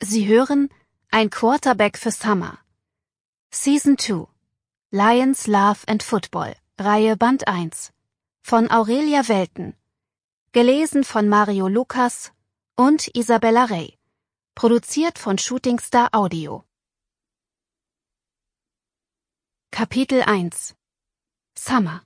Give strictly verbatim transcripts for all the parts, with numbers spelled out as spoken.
Sie hören Ein Quarterback für Summer. Season zwei. Lions, Love and Football. Reihe Band eins. Von Aurelia Welten. Gelesen von Mario Lukas und Isabella Rey. Produziert von Shooting Star Audio. Kapitel eins. Summer.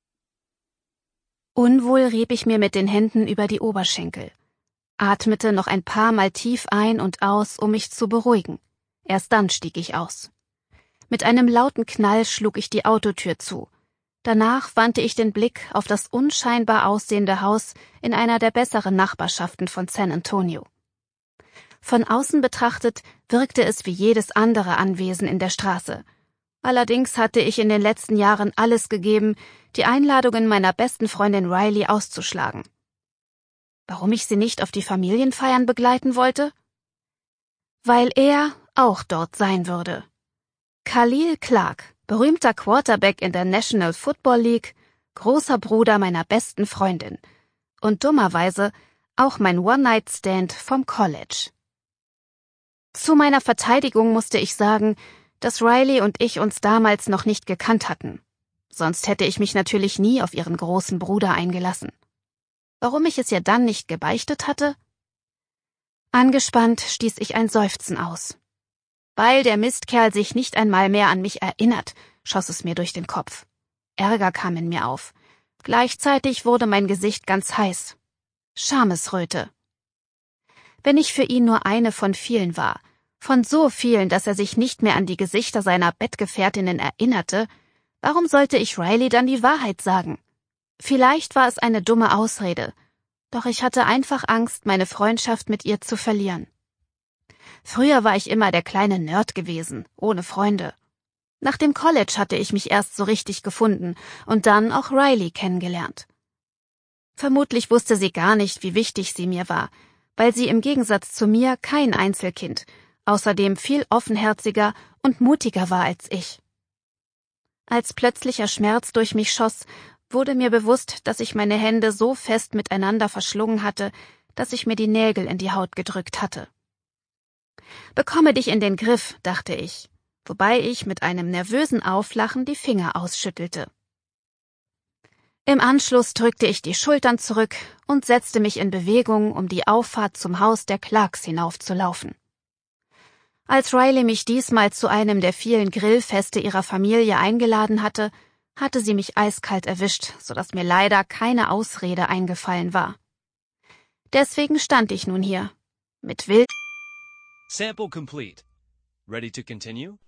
Unwohl rieb ich mir mit den Händen über die Oberschenkel. Atmete noch ein paar Mal tief ein und aus, um mich zu beruhigen. Erst dann stieg ich aus. Mit einem lauten Knall schlug ich die Autotür zu. Danach wandte ich den Blick auf das unscheinbar aussehende Haus in einer der besseren Nachbarschaften von San Antonio. Von außen betrachtet wirkte es wie jedes andere Anwesen in der Straße. Allerdings hatte ich in den letzten Jahren alles gegeben, die Einladungen meiner besten Freundin Riley auszuschlagen. Warum ich sie nicht auf die Familienfeiern begleiten wollte? Weil er auch dort sein würde. Khalil Clark, berühmter Quarterback in der National Football League, großer Bruder meiner besten Freundin und dummerweise auch mein One-Night-Stand vom College. Zu meiner Verteidigung musste ich sagen, dass Riley und ich uns damals noch nicht gekannt hatten. Sonst hätte ich mich natürlich nie auf ihren großen Bruder eingelassen. Warum ich es ihr dann nicht gebeichtet hatte? Angespannt stieß ich ein Seufzen aus. Weil der Mistkerl sich nicht einmal mehr an mich erinnert, schoss es mir durch den Kopf. Ärger kam in mir auf. Gleichzeitig wurde mein Gesicht ganz heiß. Schamesröte. Wenn ich für ihn nur eine von vielen war, von so vielen, dass er sich nicht mehr an die Gesichter seiner Bettgefährtinnen erinnerte, warum sollte ich Riley dann die Wahrheit sagen? Vielleicht war es eine dumme Ausrede, doch ich hatte einfach Angst, meine Freundschaft mit ihr zu verlieren. Früher war ich immer der kleine Nerd gewesen, ohne Freunde. Nach dem College hatte ich mich erst so richtig gefunden und dann auch Riley kennengelernt. Vermutlich wusste sie gar nicht, wie wichtig sie mir war, weil sie im Gegensatz zu mir kein Einzelkind, außerdem viel offenherziger und mutiger war als ich. Als plötzlicher Schmerz durch mich schoss, wurde mir bewusst, dass ich meine Hände so fest miteinander verschlungen hatte, dass ich mir die Nägel in die Haut gedrückt hatte. »Bekomme dich in den Griff«, dachte ich, wobei ich mit einem nervösen Auflachen die Finger ausschüttelte. Im Anschluss drückte ich die Schultern zurück und setzte mich in Bewegung, um die Auffahrt zum Haus der Clarks hinaufzulaufen. Als Riley mich diesmal zu einem der vielen Grillfeste ihrer Familie eingeladen hatte, hatte sie mich eiskalt erwischt, sodass mir leider keine Ausrede eingefallen war. Deswegen stand ich nun hier, mit wild... Sample complete. Ready to continue?